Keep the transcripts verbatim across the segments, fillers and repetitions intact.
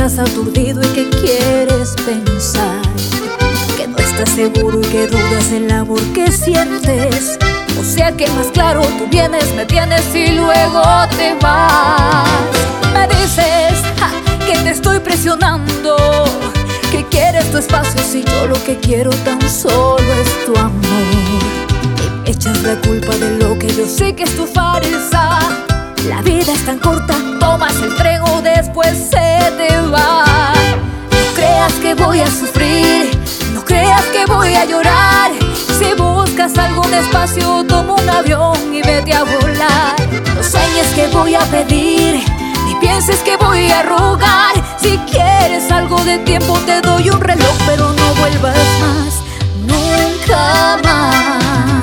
estás aturdido y que quieres pensar, que no estás seguro y que dudas del amor que sientes. O sea que más claro, tú vienes, me tienes y luego te vas. Me dices ja, que te estoy presionando, que quieres tu espacio si yo lo que quiero tan solo es tu amor. Y me echas la culpa de lo que yo sé que es tu farsa. La vida es tan corta, tomas el tren o después se te va. No creas que voy a sufrir, no creas que voy a llorar. Si buscas algún espacio, toma un avión y vete a volar. No sueñes que voy a pedir, ni pienses que voy a rogar. Si quieres algo de tiempo, te doy un reloj, pero no vuelvas más, nunca más.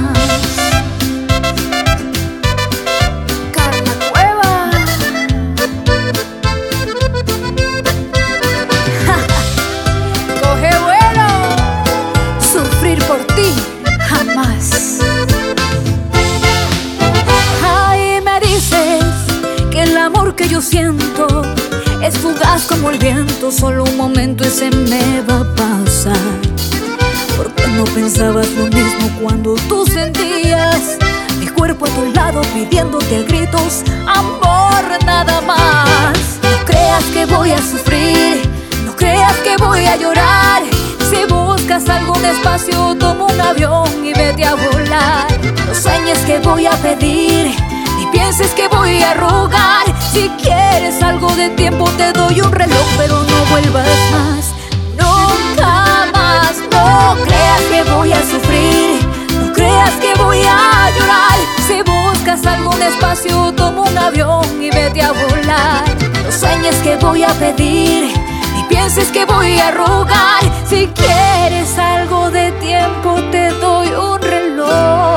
Que yo siento es fugaz como el viento, solo un momento y se me va a pasar. Porque no pensabas lo mismo cuando tú sentías mi cuerpo a tu lado pidiéndote a gritos amor nada más. No creas que voy a sufrir, no creas que voy a llorar. Si buscas algún espacio, toma un avión y vete a volar. No sueñes que voy a pedir, ni pienses que voy a rogar. Si quieres algo de tiempo, te doy un reloj, pero no vuelvas más, nunca más. No creas que voy a sufrir, no creas que voy a llorar. Si buscas algún espacio, toma un avión y vete a volar. No sueñes que voy a pedir, ni pienses que voy a rogar. Si quieres algo de tiempo, te doy un reloj.